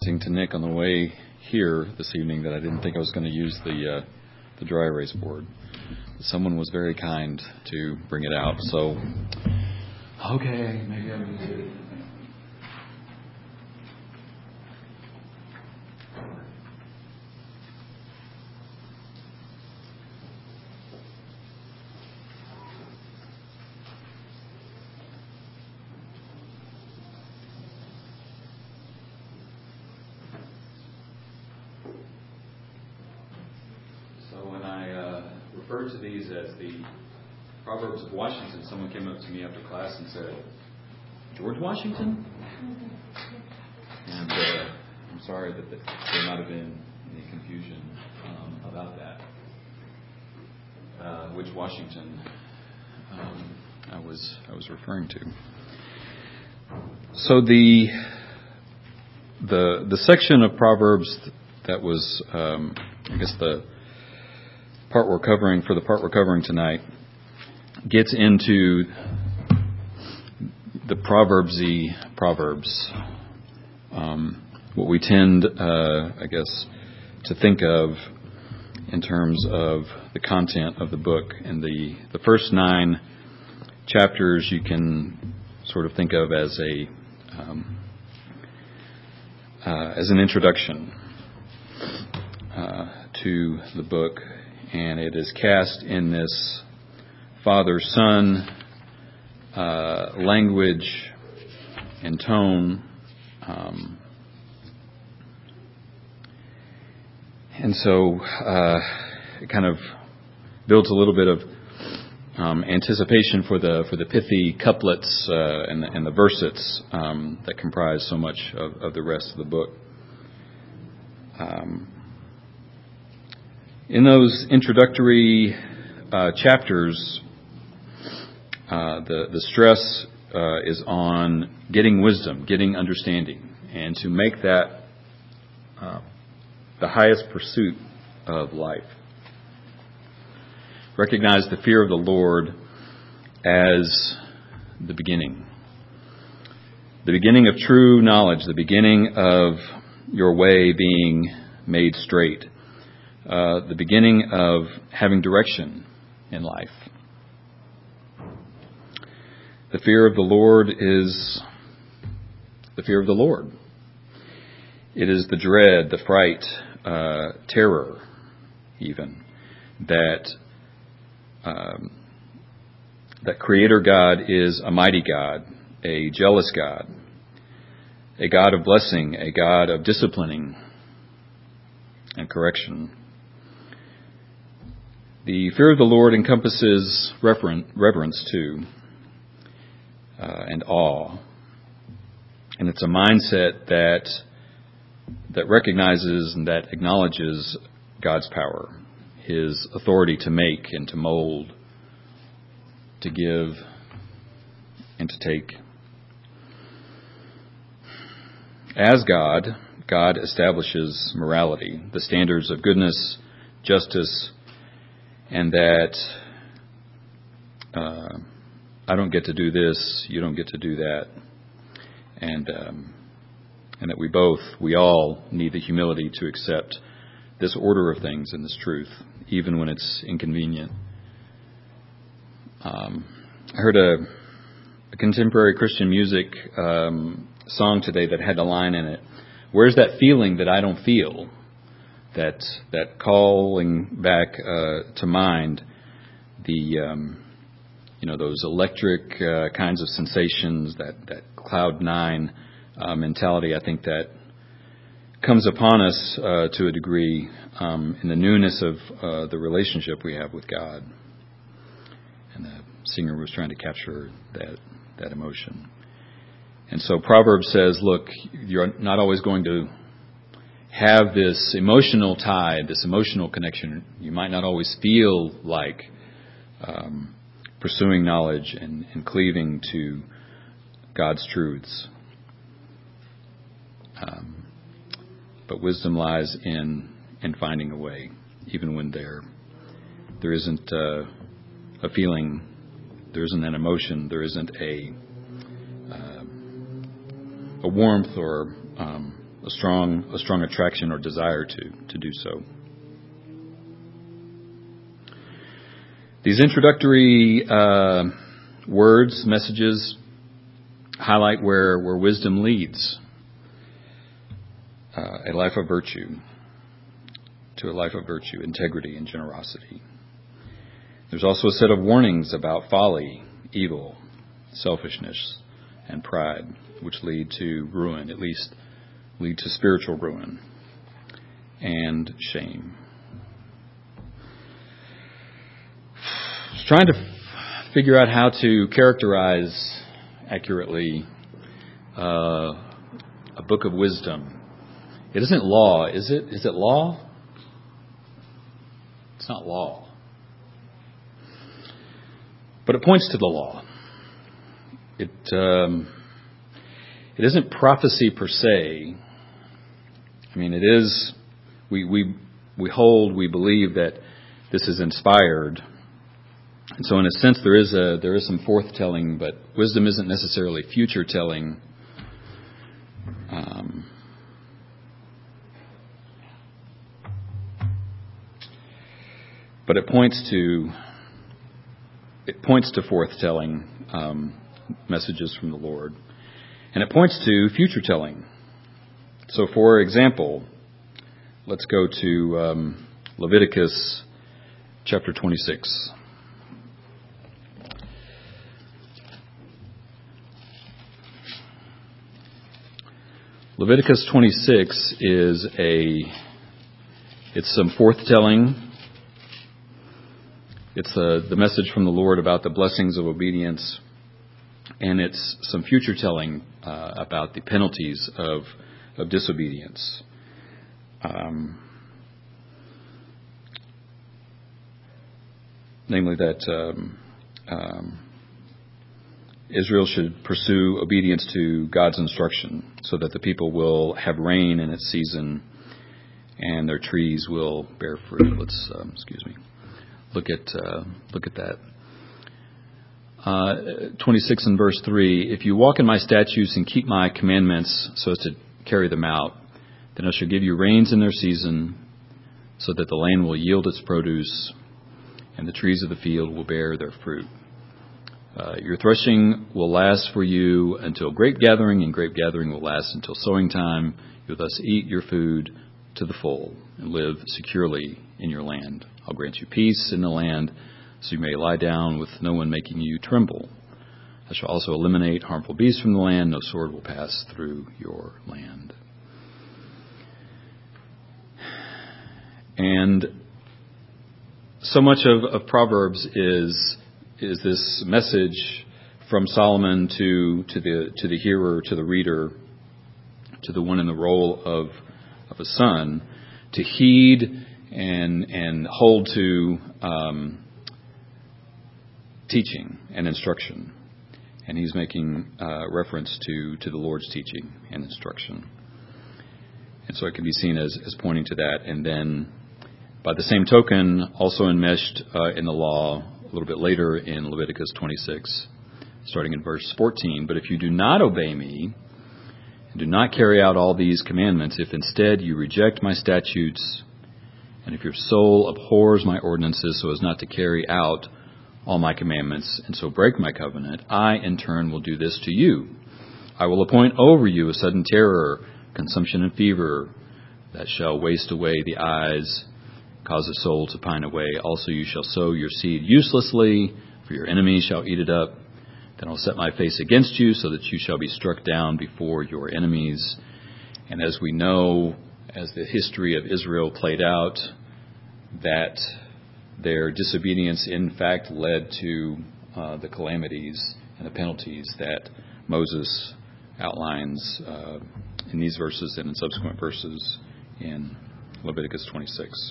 mentioning to Nick on the way here this evening that I didn't think I was going to use the dry erase board. Someone was very kind to bring it out, so okay, maybe I'll use it. Referred to these as the Proverbs of Washington. Someone came up to me after class and said, "George Washington?" And I'm sorry that there might have been any confusion about that. Which Washington I was referring to. So the section of Proverbs that was, I guess the part we're covering tonight gets into the Proverbs, what we tend, I guess, to think of in terms of the content of the book. And the first 9 chapters you can sort of think of as an introduction to the book. And it is cast in this father-son language and tone. And so it kind of builds a little bit of anticipation for the pithy couplets and the versets that comprise so much of the rest of the book. In those introductory chapters, the stress is on getting wisdom, getting understanding, and to make that the highest pursuit of life. Recognize the fear of the Lord as the beginning of true knowledge, the beginning of your way being made straight. The beginning of having direction in life. The fear of the Lord is the fear of the Lord. It is the dread, the fright, terror, even, that Creator God is a mighty God, a jealous God, a God of blessing, a God of disciplining and correction. The fear of the Lord encompasses reverence too, and awe. And it's a mindset that recognizes and that acknowledges God's power, His authority to make and to mold, to give and to take. As God establishes morality, the standards of goodness, justice, and that I don't get to do this, you don't get to do that, and that we all need the humility to accept this order of things and this truth, even when it's inconvenient. I heard a contemporary Christian music song today that had a line in it, "Where's that feeling that I don't feel?" That calling back to mind those electric kinds of sensations, that cloud 9 mentality. I think that comes upon us to a degree in the newness of the relationship we have with God. And the singer was trying to capture that emotion. And so Proverbs says, look, you're not always going to have this emotional tie, this emotional connection. You might not always feel like pursuing knowledge and cleaving to God's truths. But wisdom lies in finding a way, even when there isn't a feeling, there isn't an emotion, there isn't a warmth or a a strong attraction or desire to do so. These introductory words, messages, highlight where wisdom leads a life of virtue, to a life of virtue, integrity, and generosity. There's also a set of warnings about folly, evil, selfishness, and pride, which lead to ruin, at least lead to spiritual ruin and shame. Just trying to figure out how to characterize accurately a book of wisdom. It isn't law, is it? Is it law? It's not law. But it points to the law. It isn't prophecy per se. I mean, it is. We believe that this is inspired, and so in a sense there is some forthtelling, but wisdom isn't necessarily future telling. But it points to forthtelling messages from the Lord. And it points to future telling. So, for example, let's go to Leviticus chapter 26. Leviticus 26 it's some forthtelling. It's the message from the Lord about the blessings of obedience, and it's some future telling about the penalties of disobedience. Namely that Israel should pursue obedience to God's instruction so that the people will have rain in its season and their trees will bear fruit. Let's look at that. 26 and verse 3, if you walk in my statutes and keep my commandments so as to carry them out, then I shall give you rains in their season so that the land will yield its produce and the trees of the field will bear their fruit. Your threshing will last for you until grape gathering, and grape gathering will last until sowing time. You'll thus eat your food to the full and live securely in your land. I'll grant you peace in the land, so you may lie down with no one making you tremble. I shall also eliminate harmful beasts from the land. No sword will pass through your land. And so much of Proverbs is this message from Solomon to the hearer, to the reader, to the one in the role of a son, to heed and hold to teaching and instruction. And he's making reference to the Lord's teaching and instruction. And so it can be seen as pointing to that. And then, by the same token, also enmeshed in the law a little bit later in Leviticus 26, starting in verse 14. But if you do not obey me, and do not carry out all these commandments, if instead you reject my statutes, and if your soul abhors my ordinances so as not to carry out all my commandments, and so break my covenant, I in turn will do this to you. I will appoint over you a sudden terror, consumption and fever, that shall waste away the eyes, cause the soul to pine away. Also you shall sow your seed uselessly, for your enemies shall eat it up. Then I'll set my face against you, so that you shall be struck down before your enemies. And as we know, as the history of Israel played out, that their disobedience in fact led to the calamities and the penalties that Moses outlines in these verses and in subsequent verses in Leviticus 26.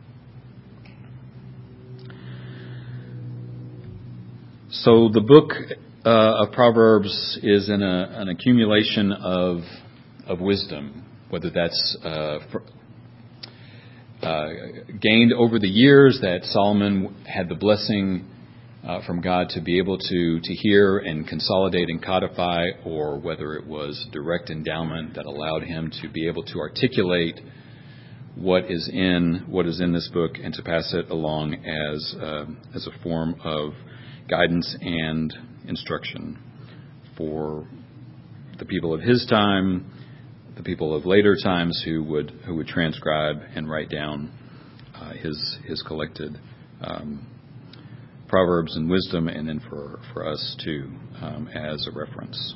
So the book of Proverbs is an accumulation of wisdom, whether that's gained over the years that Solomon had the blessing from God to be able to hear and consolidate and codify, or whether it was direct endowment that allowed him to be able to articulate what is in this book and to pass it along as a form of guidance and instruction for the people of his time, the people of later times who would transcribe and write down his collected proverbs and wisdom, and then for us too as a reference.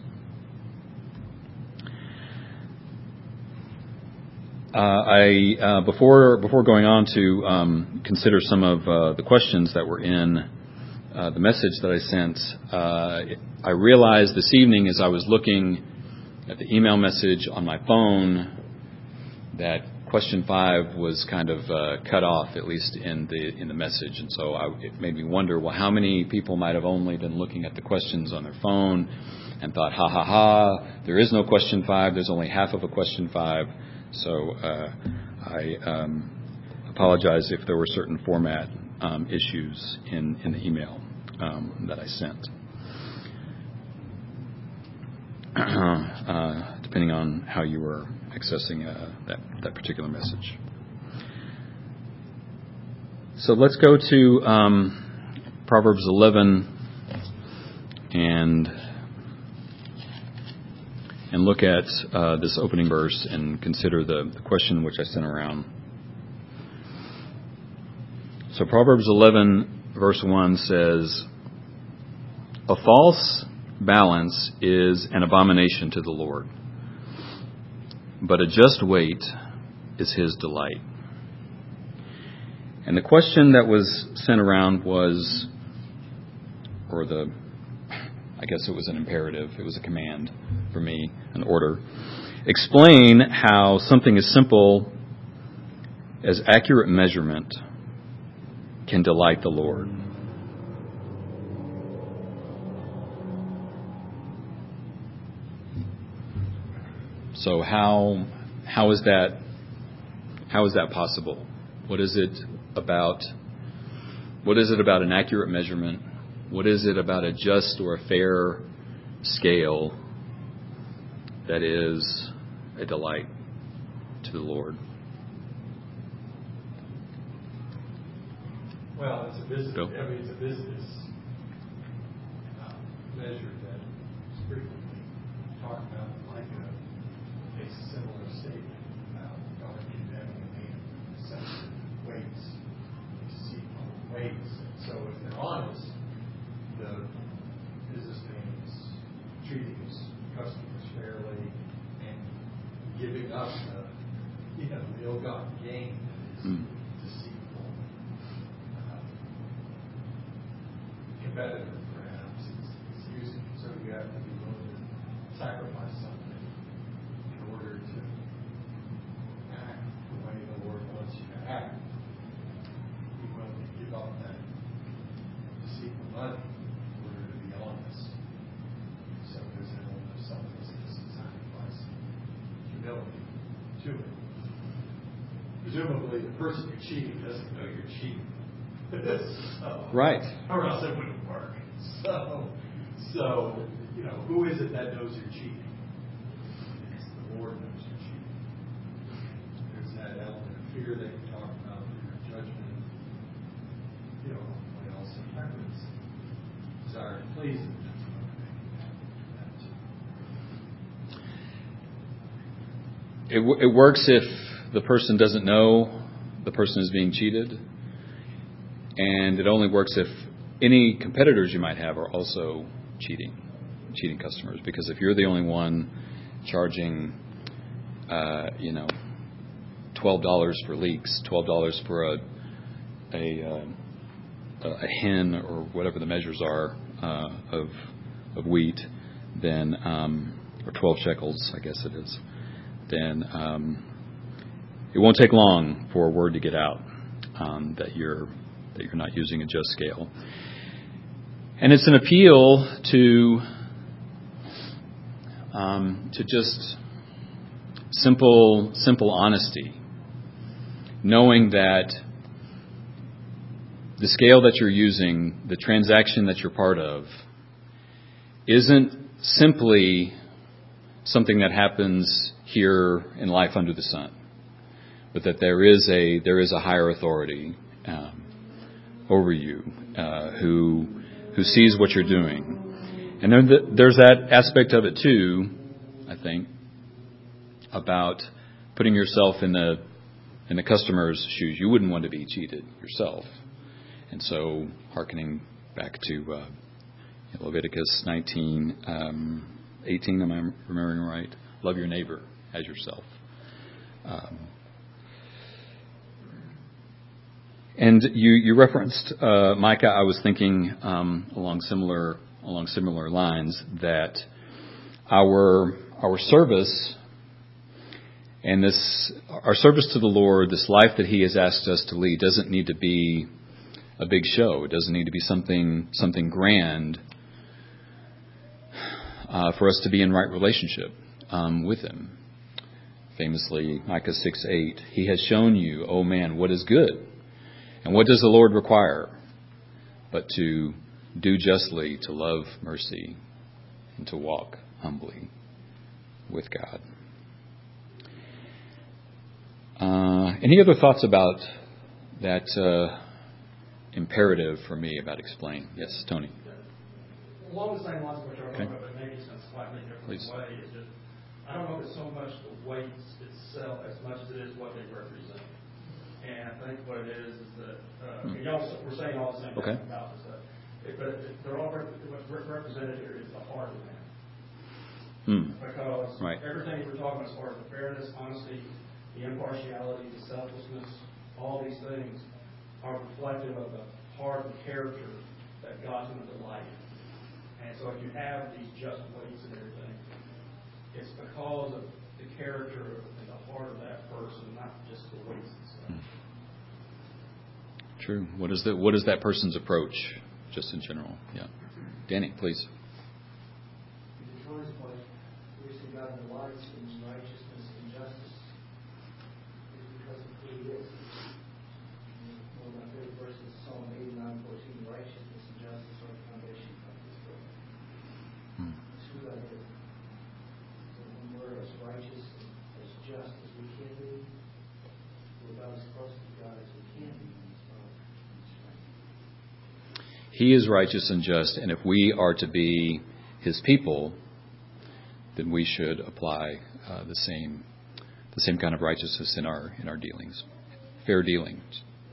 Before going on to consider some of the questions that were in the message that I sent, I realized this evening as I was looking at the email message on my phone that question 5 was kind of cut off, at least in the message, and so it made me wonder, well, how many people might have only been looking at the questions on their phone and thought, ha ha ha, there is no question 5, there's only half of a question 5. So I apologize if there were certain format issues in the email that I sent, depending on how you were accessing that particular message. So let's go to Proverbs 11 and look at this opening verse and consider the question which I sent around. So Proverbs 11, verse 1 says, "A false balance is an abomination to the Lord, but a just weight is his delight." And the question that was sent around was, I guess it was an imperative, it was a command for me, an order. Explain how something as simple as accurate measurement can delight the Lord. So how is that possible? What is it about an accurate measurement? What is it about a just or a fair scale that is a delight to the Lord? Well, it's a business. It's a business measure that is frequently talked about, like a similar statement about God condemning a man for sensitive weights, deceitful weights. So if they're honest, the businessman is treating his customers fairly and giving up the ill-gotten gain that is deceitful. Competitor, perhaps, is using. So you have to be willing to sacrifice something in order to act the way the Lord wants you to act. Be willing to give up that deceitful money in order to be honest. So there's an element of selflessness and sacrifice, humility to it. Presumably, the person you're cheating doesn't know you're cheating. Right. Or else it wouldn't work. So who is it that knows you're cheating? It's the Lord knows you're cheating. There's that element of fear that you talk about, fear of judgment. What else? Preference, desire to please Him. It works if the person doesn't know the person is being cheated. And it only works if any competitors you might have are also cheating customers. Because if you're the only one charging, $12 for leeks, $12 for a hen or whatever the measures are of wheat, then or 12 shekels, I guess it is, then it won't take long for word to get out that you're not using a just scale. And it's an appeal to just simple honesty, knowing that the scale that you're using, the transaction that you're part of, isn't simply something that happens here in life under the sun, but that there is a higher authority over you who sees what you're doing. And there's that aspect of it too, I think, about putting yourself in the customer's shoes. You wouldn't want to be cheated yourself. And so, hearkening back to Leviticus 19:18, am I remembering right? Love your neighbor as yourself. And you referenced Micah. I was thinking along similar lines that our service and our service to the Lord, this life that He has asked us to lead, doesn't need to be a big show. It doesn't need to be something grand for us to be in right relationship with Him. Famously, Micah 6:8, He has shown you, O man, what is good. And what does the Lord require? But to do justly, to love mercy, and to walk humbly with God. Any other thoughts about that imperative for me about explain? Yes, Tony. Along the same lines of what you're talking about, but maybe it's in a slightly different way. It's just, I don't know if it's so much the weights itself as much as it is what they represent. And I think what it is that we're saying all the same thing about this stuff. But they're all what's represented here is the heart of man. Because everything we're talking about as far as the fairness, honesty, the impartiality, the selflessness, all these things are reflective of the heart and character that God's going to delight in. And so if you have these just weights and everything, it's because of the character and the heart of that person, not just the weights themselves. True. What is that person's approach, just in general? Yeah. Danny, please. To Troy's point, we see God delights in righteousness and justice because of who He is. One of my favorite verses, Psalm 89:14, righteousness and justice are the foundation of His work. It's who God is. So when we're as righteous and as just as we can be, we're about as close to God as we can be. He is righteous and just, and if we are to be His people, then we should apply the same kind of righteousness in our dealings, fair dealing.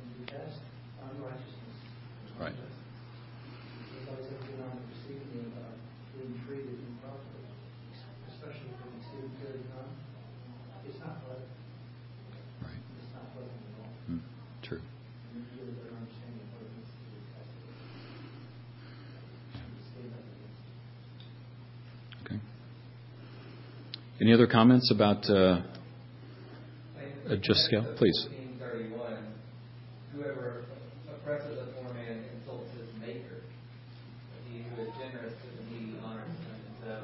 Right. Right. True. Okay. Any other comments about just scale? Please. 15:31. Whoever oppresses a poor man insults his maker. But he who is generous to the needy honors him. And so,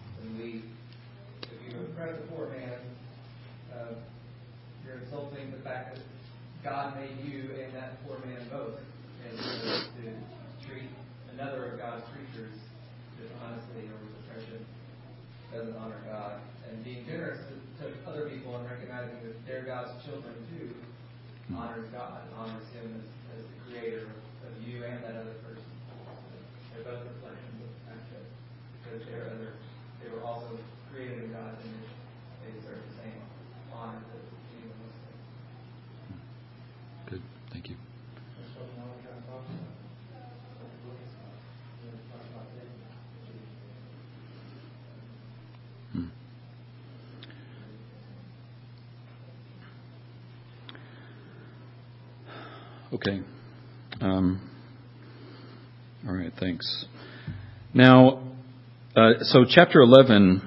if you oppress a poor man, you're insulting the fact that God made you and that poor man both. And to treat another of God's creatures dishonestly or with oppression doesn't honor God. And being generous to other people and recognizing that they're God's children too honors God, honors Him as the creator of you and that other person. They're both reflections of the fact that because they were also created in God's image, they deserve the same honor that anyone else does. Good. Thank you. Okay. All right. Thanks. Now, so chapter 11.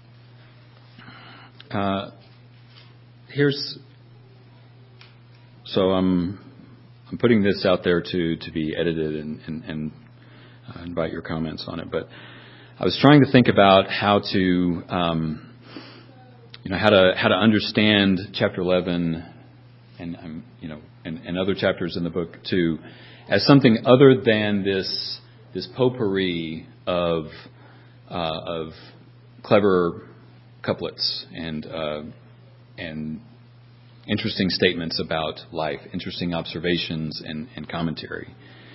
So I'm putting this out there to be edited and invite your comments on it. But I was trying to think about how to how to understand chapter 11 and other chapters in the book too, as something other than this potpourri of clever couplets and interesting statements about life, interesting observations and commentary.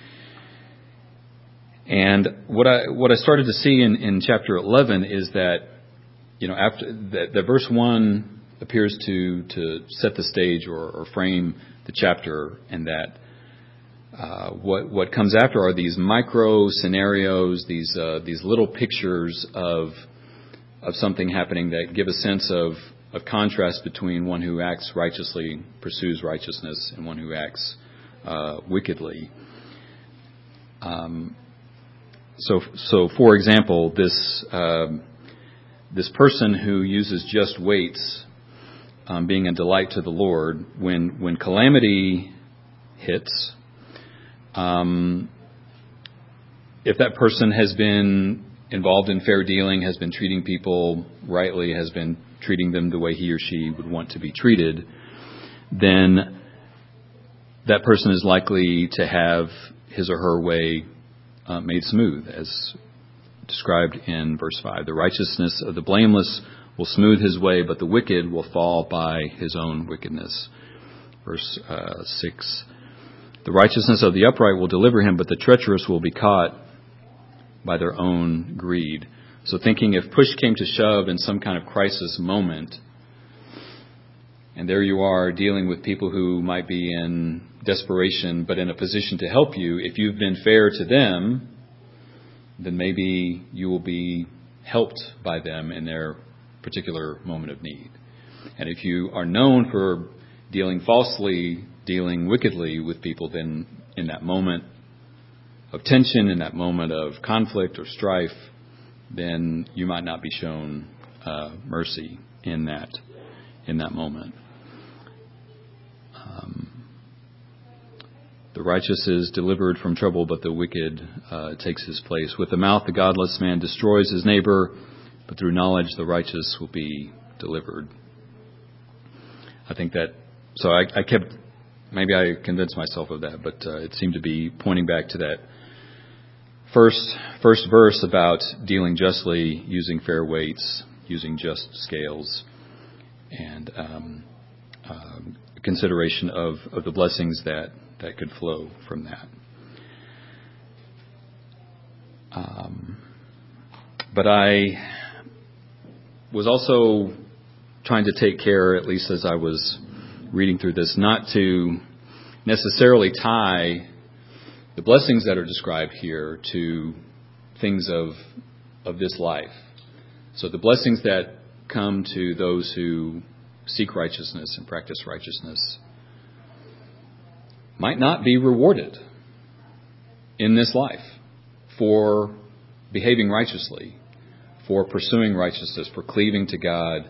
And what I started to see in chapter 11 is that, after that verse 1 appears to set the stage or frame the chapter, and that what comes after are these micro scenarios, these little pictures of something happening that give a sense of contrast between one who acts righteously, pursues righteousness, and one who acts wickedly. So for example, this person who uses just weights, being a delight to the Lord, when calamity hits, if that person has been involved in fair dealing, has been treating people rightly, has been treating them the way he or she would want to be treated, then that person is likely to have his or her way made smooth, as described in verse 5. The righteousness of the blameless will smooth his way, but the wicked will fall by his own wickedness. Verse 6. The righteousness of the upright will deliver him, but the treacherous will be caught by their own greed. So thinking if push came to shove in some kind of crisis moment, and there you are dealing with people who might be in desperation but in a position to help you, if you've been fair to them, then maybe you will be helped by them in their particular moment of need. And if you are known for dealing falsely, dealing wickedly with people, then in that moment of tension, in that moment of conflict or strife, then you might not be shown mercy in that moment. The righteous is delivered from trouble, but the wicked takes his place. With the mouth, the godless man destroys his neighbor, but through knowledge, the righteous will be delivered. I think that, so I kept, maybe I convinced myself of that, but it seemed to be pointing back to that first verse about dealing justly, using fair weights, using just scales, and consideration of the blessings that could flow from that. But I was also trying to take care, at least as I was reading through this, not to necessarily tie the blessings that are described here to things of this life. So the blessings that come to those who seek righteousness and practice righteousness might not be rewarded in this life for behaving righteously, for pursuing righteousness, for cleaving to God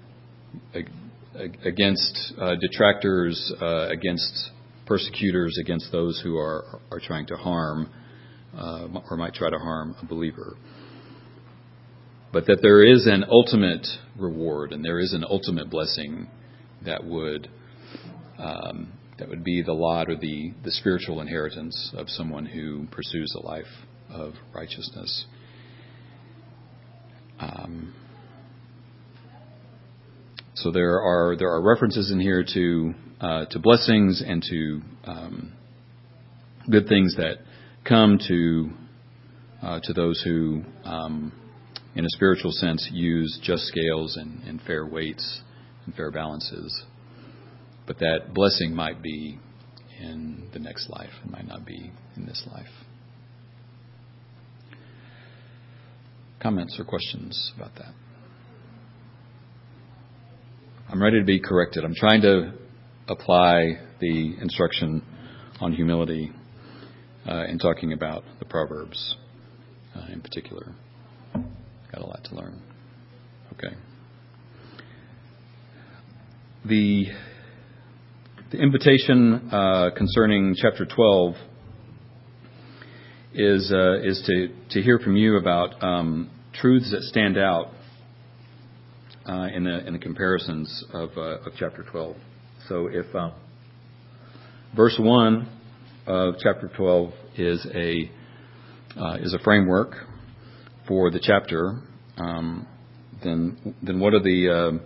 against detractors, against persecutors, against those who are trying to harm or might try to harm a believer. But that there is an ultimate reward and there is an ultimate blessing that would be the lot or the spiritual inheritance of someone who pursues a life of righteousness. So there are references in here to blessings and to good things that come to those who, in a spiritual sense, use just scales and fair weights and fair balances. But that blessing might be in the next life. It might not be in this life. Comments or questions about that? I'm ready to be corrected. I'm trying to apply the instruction on humility in talking about the Proverbs in particular. Got a lot to learn. Okay. The invitation concerning chapter 12 is to hear from you about truths that stand out in the comparisons of chapter 12. So if Verse 1 of chapter 12 is a framework for the chapter. Then what are the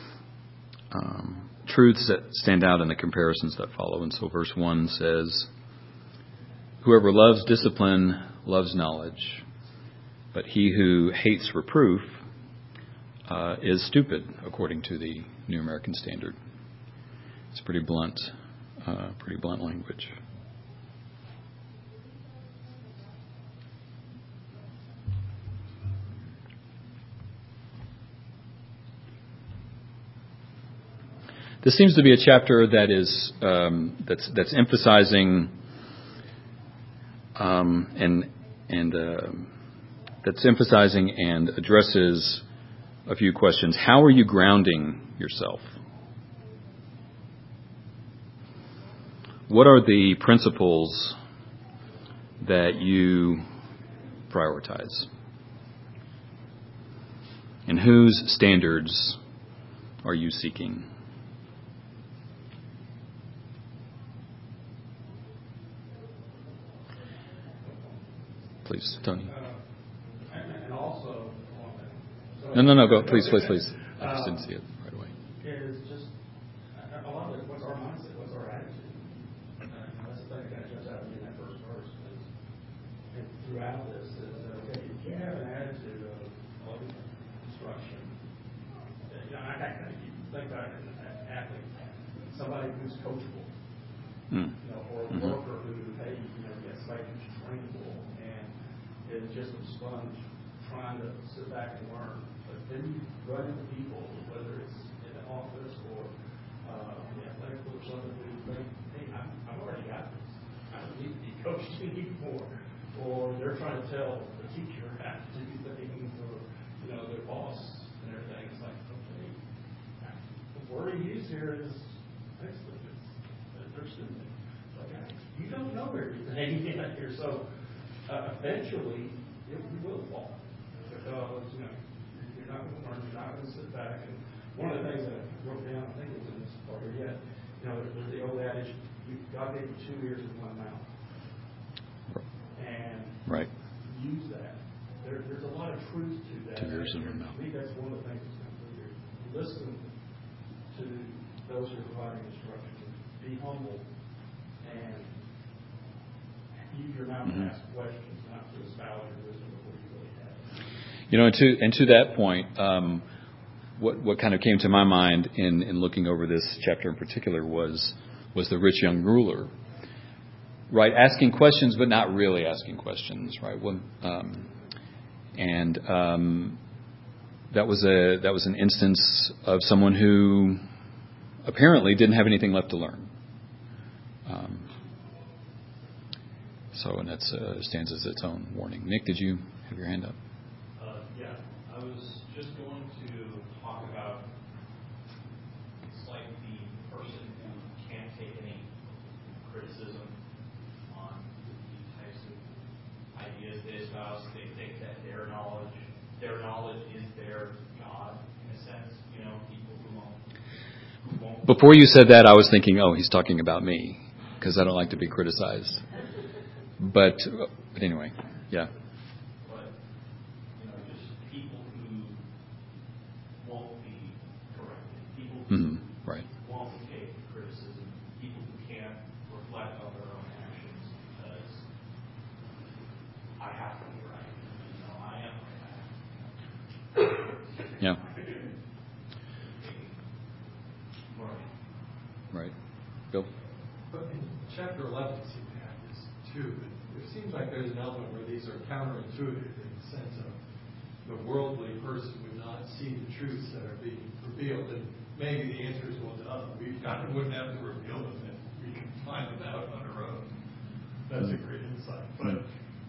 truths that stand out in the comparisons that follow? And so verse 1 says, "Whoever loves discipline loves knowledge, but he who hates reproof is stupid," according to the New American Standard. It's pretty blunt language. This seems to be a chapter that is that's emphasizing that's emphasizing and addresses a few questions. How are you grounding yourself? What are the principles that you prioritize? And whose standards are you seeking? Please, Tony. And also, No, go. Please. I just didn't see it right away. Is just a lot of it, what's our mindset, what's our attitude? That's the thing that jumps out at me in that first verse. And throughout this is, okay, if you have an attitude of instruction, I think about an athlete, somebody who's coachable, or a worker who, hey, gets somebody who's trainable and is just a sponge trying to sit back and learn. But then you run into people, whether it's in the office or the athletic or something, who think, hey, I've already got this. I don't need to be coached anymore. Or they're trying to tell the teacher how to do things, or their boss and everything. It's like, okay, the word he used here is excellent. There's you don't know everything yet here, so eventually you will fall because you're not going to learn, you're not going to sit back. And one of the things that I wrote down, I think it was in this part here yet, there's the old adage, God gave you 2 ears and 1 mouth, and use that. There's a lot of truth to that. 2 ears and 1 mouth. I think that's one of the things that's going to here. Listen to those who are providing instruction. Be humble and use your mouth to ask questions, not to espouse your wisdom before you really have it. And to that point, what kind of came to my mind in looking over this chapter in particular was the rich young ruler, right? Asking questions, but not really asking questions, right? That was an instance of someone who apparently didn't have anything left to learn. And that stands as its own warning. Nick, did you have your hand up? Yeah, I was just going to talk about it's like the person who can't take any criticism on these types of ideas they espouse. They think that their knowledge is their God in a sense. People who won't. Before you said that, I was thinking, oh, he's talking about me because I don't like to be criticized. But anyway, yeah. But, just people who won't be corrected. People who won't take criticism. People who can't reflect on their own actions because I have to be right. I am right. Yeah. Right. Bill? But in chapter 11, it seems to have this too. It seems like there's an element where these are counterintuitive in the sense of the worldly person would not see the truths that are being revealed. And maybe the answer is, well, we kind of wouldn't have to reveal them if we can find them out on our own. That's a great insight. But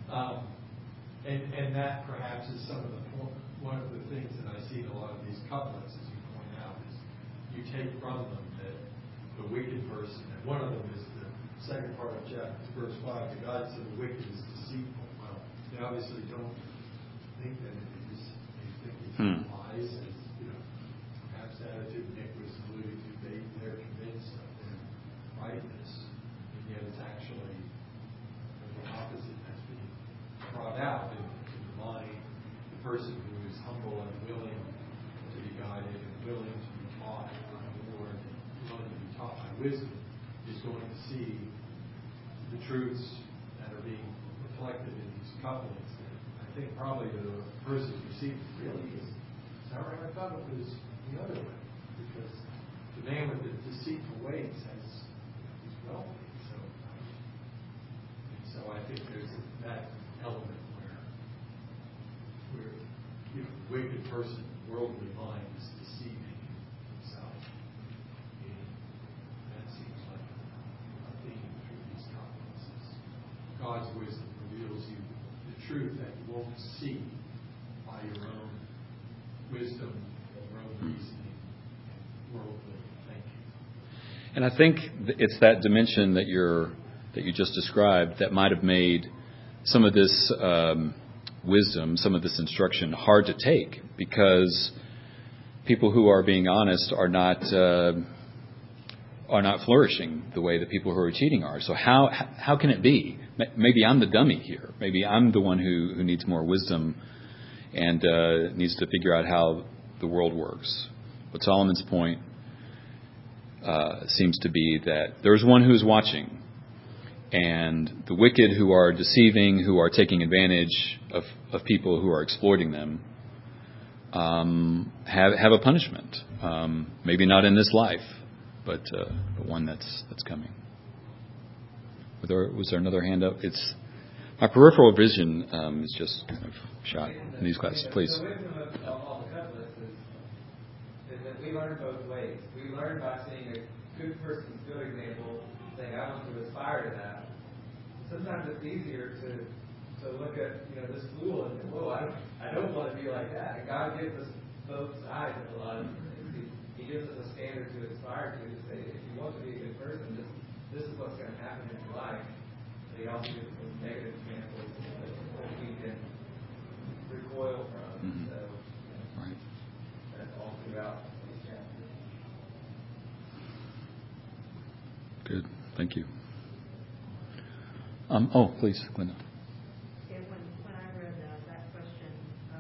and that perhaps is one of the things that I see in a lot of these couplets, as you point out, is you take from them that the wicked person, and one of them is the second part of verse 5, the God said the wicked is deceitful. Well, they obviously don't think that it is. They think it's lies. And, perhaps the attitude Nick was alluding to, they're convinced of their rightness. wisdom is going to see the truths that are being reflected in these couplings. I think probably the person receiving really is that right? I thought it was the other way, because the man with the deceitful ways is wealthy. So I think there's that element where the wicked person, worldly mind, is deceiving himself. And that seems like a theme through these couplings. God's wisdom reveals you the truth that you won't see by your own wisdom, your own reasoning, and worldly thinking. And I think it's that dimension that you just described that might have made some of this wisdom, some of this instruction hard to take, because people who are being honest are not flourishing the way that people who are cheating are. So how can it be? Maybe I'm the dummy here. Maybe I'm the one who needs more wisdom and needs to figure out how the world works. But Solomon's point seems to be that there's one who's watching. And the wicked who are deceiving, who are taking advantage of people who are exploiting them, have a punishment. Maybe not in this life, but one that's coming. Was there another hand up? It's my peripheral vision is just kind of shot in these classes. Please. The wisdom of all the couplets is that we learn both ways. We learn by seeing a good person's good example, saying, I want to aspire to that. Sometimes it's easier to look at this fool and say, whoa, I don't want to be like that. And God gives us both sides of a lot of things. He gives us a standard to aspire to say, if you want to be a good person, this is what's going to happen in your life. But He also gives us some negative examples that we can recoil from. Mm-hmm. So Right. that's all throughout these chapters. Good. Thank you. Please, Glenda. Yeah, when I read that question,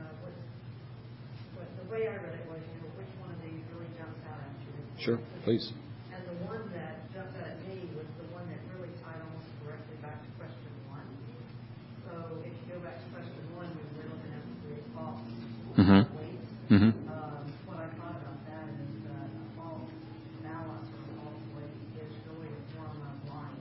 the way I read it was, which one of these really jumps out at you? Sure, please. And the one that jumped out at me was the one that really tied almost directly back to question 1. So if you go back to question 1, when we're looking at the false weights, what I thought about that is that a false balance or a false weight is really a form of lying.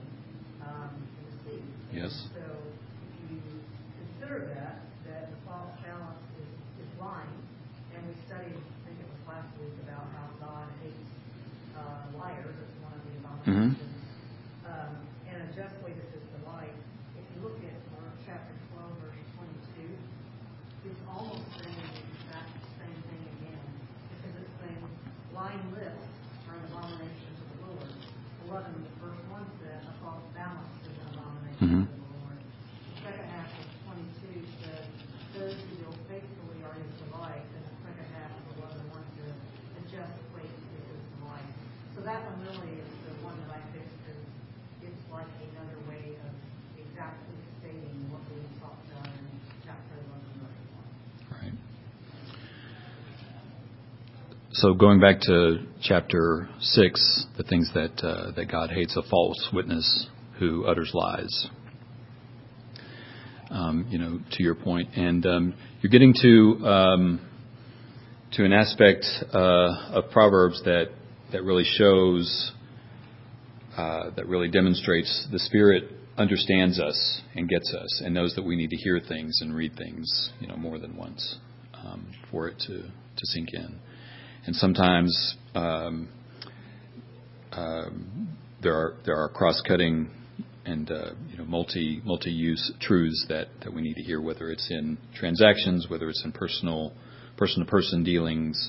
Yes. So if you consider that the false balance is lying, and we studied, I think it was last week, about how God hates liars. It's one of the abominations. And a just way that is the light. If you look at chapter 12, verse 22, it's almost saying the exact same thing again, because it's saying lying lips are an abomination to the Lord. 11, verse 1 says a false balance is an abomination to the Lord. The second half of 22 says those who deal faithfully are his delight, and the second half of 11:1 says the just weight is his delight. So that one really is the one that I picked, because it's like another way of exactly stating what we talked about in chapter 11, verse 1. Right. So going back to chapter 6, the things that God hates: a false witness who utters lies. To your point, and you're getting to an aspect of Proverbs that really shows, that really demonstrates the Spirit understands us and gets us and knows that we need to hear things and read things, more than once, for it to sink in. And sometimes there are cross-cutting and multi-use truths that we need to hear, whether it's in transactions, whether it's in person-to-person dealings,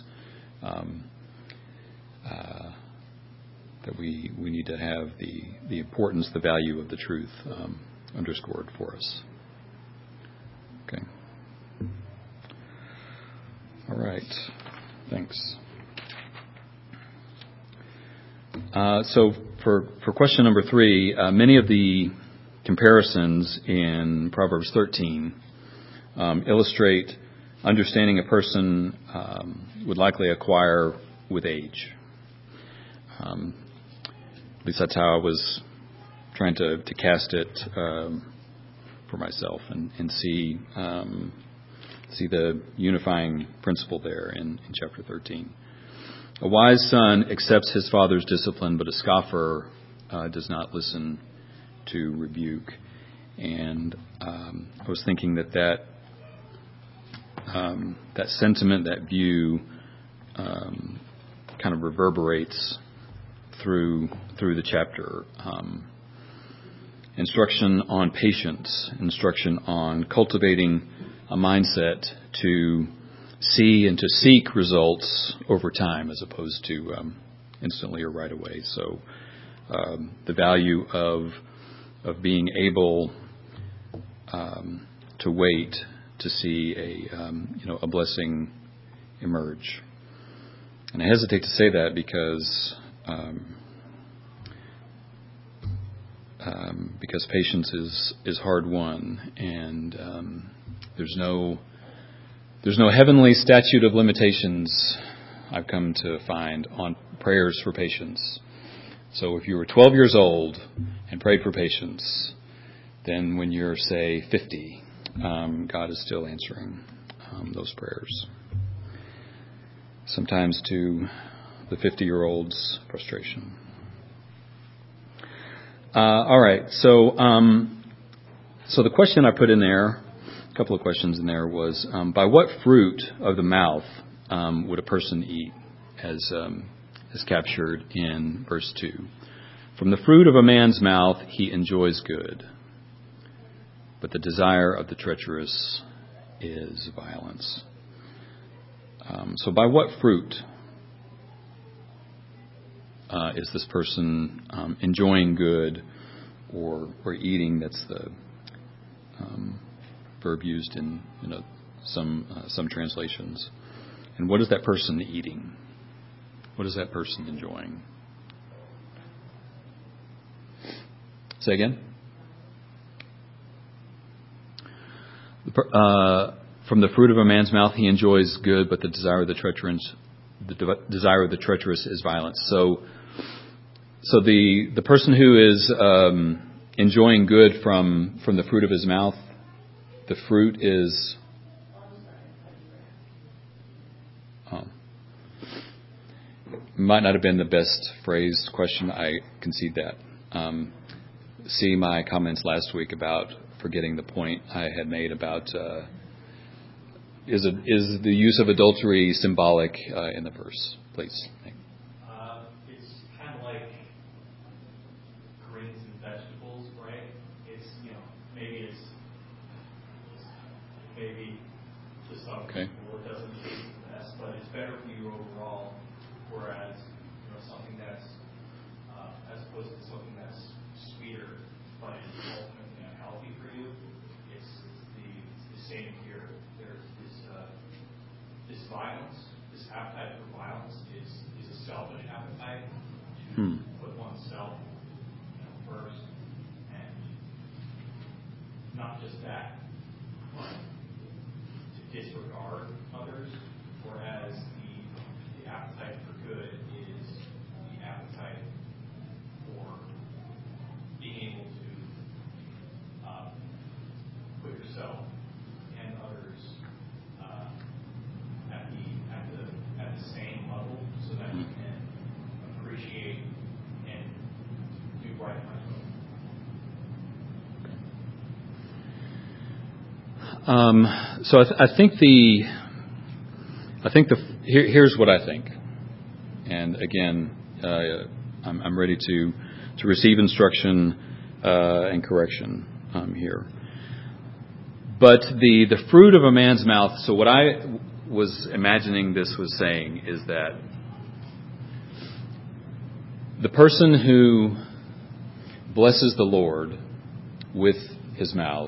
that we need to have the importance, the value of the truth underscored for us. Okay. All right. Thanks. So for question number 3, many of the comparisons in Proverbs 13 illustrate understanding a person would likely acquire with age. At least that's how I was trying to cast it for myself and see the unifying principle there in chapter 13. A wise son accepts his father's discipline, but a scoffer does not listen to rebuke. And I was thinking that sentiment, that view, kind of reverberates through the chapter. Instruction on patience, instruction on cultivating a mindset to see and to seek results over time as opposed to instantly or right away. So the value of being able to wait to see a blessing emerge. And I hesitate to say that because patience is hard won, and there's no heavenly statute of limitations I've come to find on prayers for patience. So if you were 12 years old and prayed for patience, then when you're, say, 50, God is still answering those prayers. Sometimes to the 50-year-old's frustration. All right. So the question I put in there, a couple of questions in there, was by what fruit of the mouth would a person eat, as captured in verse 2. From the fruit of a man's mouth he enjoys good, but the desire of the treacherous is violence. So by what fruit is this person enjoying good or eating? That's the verb used in some translations. And what is that person eating? What is that person enjoying? Say again? From the fruit of a man's mouth he enjoys good, but the desire of the treacherous is violence. So the person who is enjoying good from the fruit of his mouth, the fruit is might not have been the best phrased question. I concede that. See my comments last week about forgetting the point I had made about is the use of adultery symbolic in the verse, please. It's kind of like grains and vegetables, right? It's maybe to some people it doesn't taste the best, but it's better for you overall. Whereas something that's as opposed to something that's sweeter, but is ultimately unhealthy for you, it's the same here. There's this violence, this appetite for violence is a selfish appetite to put oneself first, and not just that, but to disregard others. Whereas the appetite for good is the appetite for being able to put yourself and others at the same level, so that you can appreciate and do right by both. So I think here's what I think, and again, I'm ready to receive instruction and correction here. But the fruit of a man's mouth. So what I was imagining this was saying is that the person who blesses the Lord with his mouth,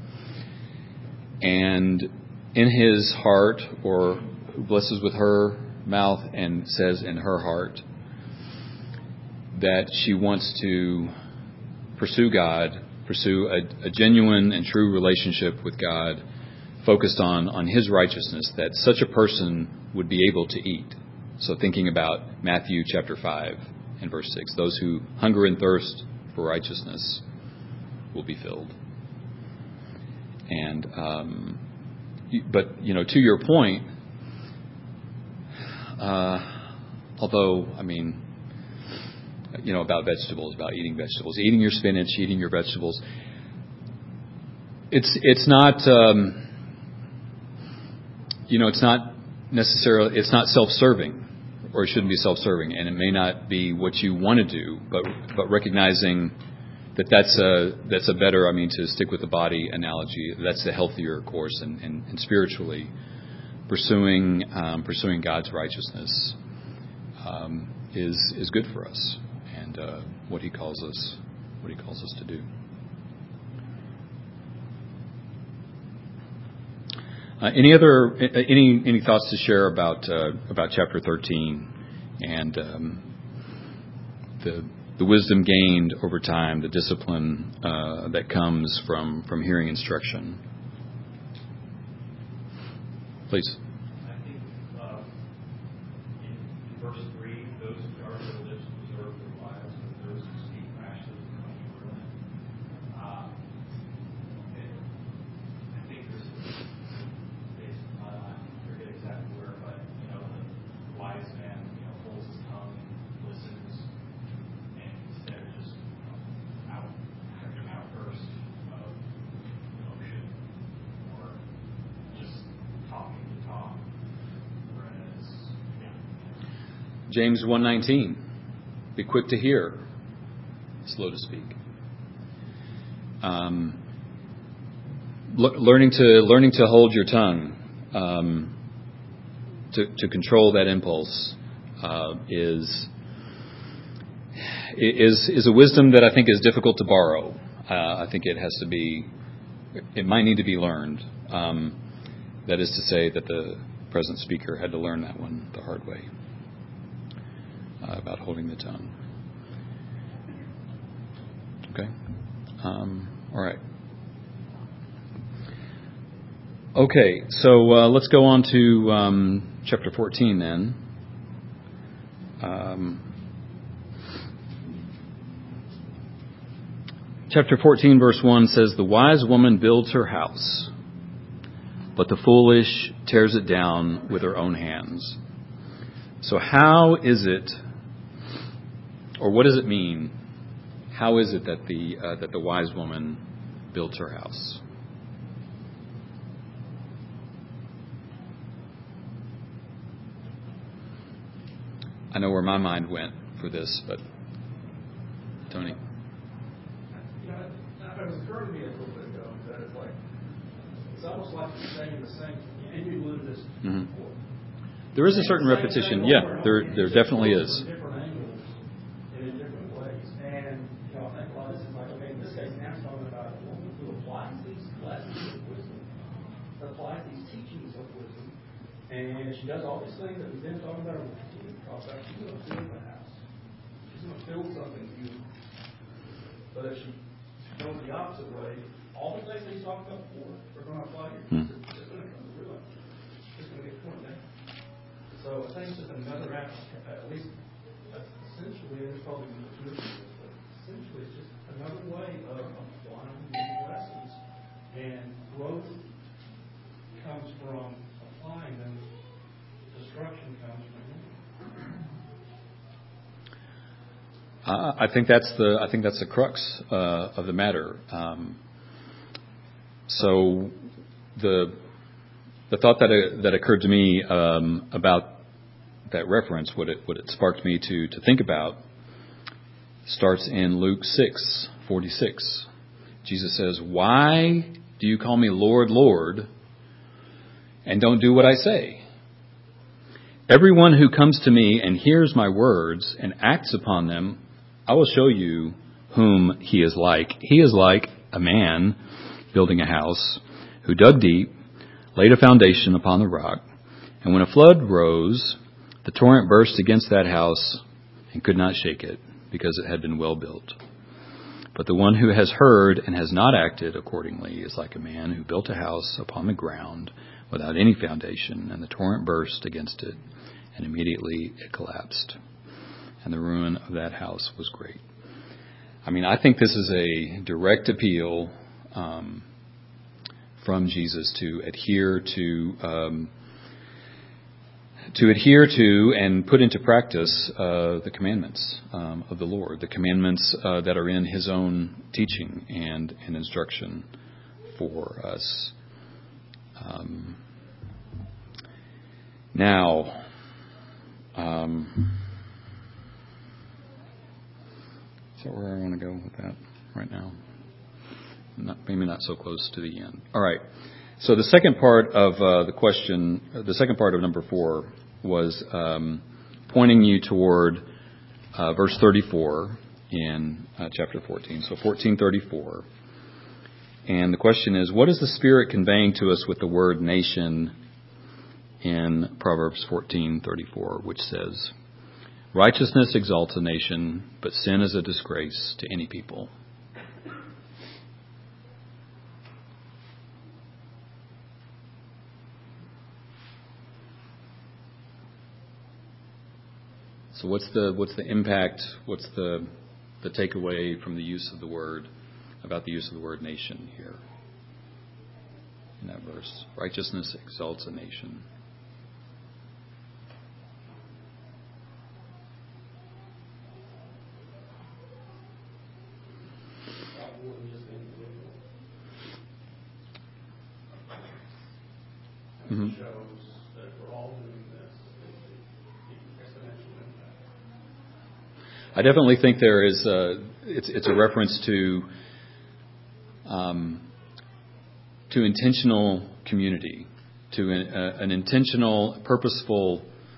and in his heart, or who blesses with her mouth and says in her heart that she wants to pursue God, pursue a genuine and true relationship with God, focused on his righteousness, that such a person would be able to eat. So thinking about Matthew chapter 5 in verse 6. Those who hunger and thirst for righteousness will be filled. And but to your point, although about vegetables, about eating vegetables, eating your spinach, eating your vegetables, it's not it's not self-serving, or it shouldn't be self-serving, and it may not be what you want to do, but recognizing that's a better, to stick with the body analogy, that's the healthier course, and spiritually pursuing God's righteousness is good for us, and what He calls us to do. Any thoughts to share about chapter 13 and the wisdom gained over time, the discipline that comes from hearing instruction? Please. I think in verse 3, those who guard their lips preserve their lives, but those who speak rashly come to ruin. I think there's I forget exactly where, but the wise man holds his tongue and listens, and instead of just having an outburst of emotion or just talking to talk, whereas James 1:19, be quick to hear, slow to speak. Learning to hold your tongue, to control that impulse, is a wisdom that I think is difficult to borrow. I think it might need to be learned. That is to say that the present speaker had to learn that one the hard way, about holding the tongue. Okay. All right. Okay, so let's go on to chapter 14 then. Chapter 14, verse 1 says, "The wise woman builds her house, but the foolish tears it down with her own hands." So how is it, or what does it mean? How is it that the wise woman builds her house? I know where my mind went for this, but Tony. That was occurring to me a little bit ago, that it's almost like you're saying the same, and you alluded this before. There is a certain repetition. Yeah, there definitely is. Different angles and in different ways. And I think a lot of this is like, okay, in this case, now it's talking about a woman who applies these lessons of wisdom, applies these teachings of wisdom, and she does all these things that we've been talking about. She's going to build a house. She's going to build something beautiful. But if she goes the opposite way, all the things that he's talked about before are going to apply here. It's just going to come to ruin. It's going to get torn down. So I think it's just another at least essentially, there's probably more to it, but essentially it's just another way of applying these lessons. And growth comes from applying them. Destruction comes from them. I think that's the crux of the matter. So the thought that occurred to me about that reference, what it sparked me to think about, starts in Luke 6:46. Jesus says, "Why do you call me Lord, Lord, and don't do what I say? Everyone who comes to me and hears my words and acts upon them, I will show you whom he is like. He is like a man building a house who dug deep, laid a foundation upon the rock, and when a flood rose, the torrent burst against that house and could not shake it, because it had been well built. But the one who has heard and has not acted accordingly is like a man who built a house upon the ground without any foundation, and the torrent burst against it, and immediately it collapsed. and the ruin of that house was great. I mean, I think this is a direct appeal from Jesus to adhere to and put into practice the commandments of the Lord, the commandments that are in His own teaching and instruction for us. Now, is that where I want to go with that right now? Maybe not so close to the end. All right. So the second part of the question, the second part of number 4 was pointing you toward verse 34 in chapter 14. So 14:34. And the question is, what is the Spirit conveying to us with the word nation in Proverbs 14:34, which says, righteousness exalts a nation, but sin is a disgrace to any people. So what's the impact? What's the takeaway from the use of the word, about the use of the word nation here in that verse? Righteousness exalts a nation. Mm-hmm. Shows that we're all doing this. The exponential impact. I definitely think there is it's a reference to intentional community, to an intentional, purposeful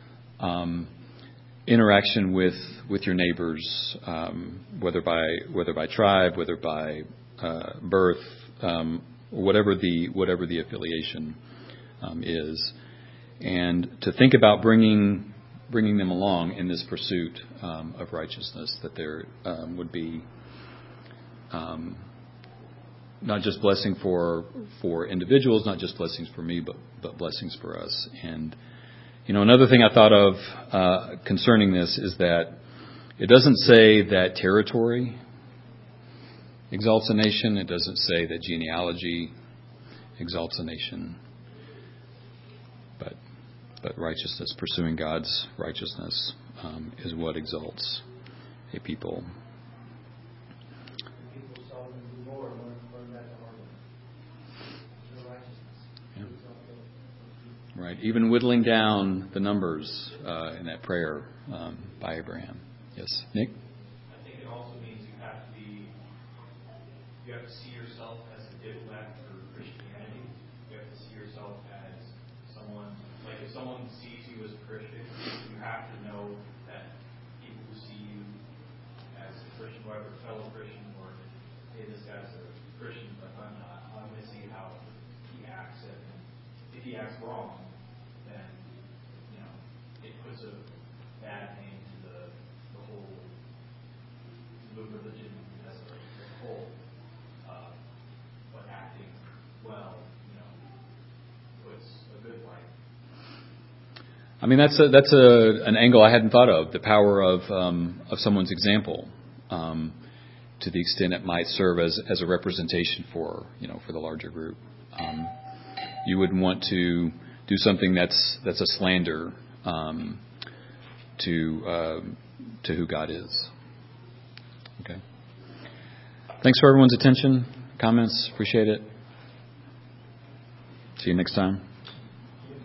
interaction with your neighbors, whether by tribe, whether by birth, whatever the affiliation is, and to think about bringing them along in this pursuit of righteousness, that there would be not just blessing for individuals, not just blessings for me, but blessings for us. And another thing I thought of concerning this is that it doesn't say that territory exalts a nation. It doesn't say that genealogy exalts a nation. But righteousness, pursuing God's righteousness, is what exalts a people. People saw them do more and learn that the hard way. No righteousness. Yeah. Right. Even whittling down the numbers in that prayer by Abraham. Yes, Nick? I think it also means you have to see yourself as a diplomat for Christianity. You have to see yourself as someone, like if someone sees you as a Christian, you have to know that people who see you as a Christian, whether a fellow Christian or, hey, this guy's a Christian, but I'm not, I'm going to see how he acts. And if he acts wrong, then, it puts a bad name to the whole religion as a whole. But acting well, puts a good light. I mean, that's an angle I hadn't thought of. The power of someone's example, to the extent it might serve as a representation for the larger group. You wouldn't want to do something that's a slander to who God is. Okay. Thanks for everyone's attention, comments. Appreciate it. See you next time.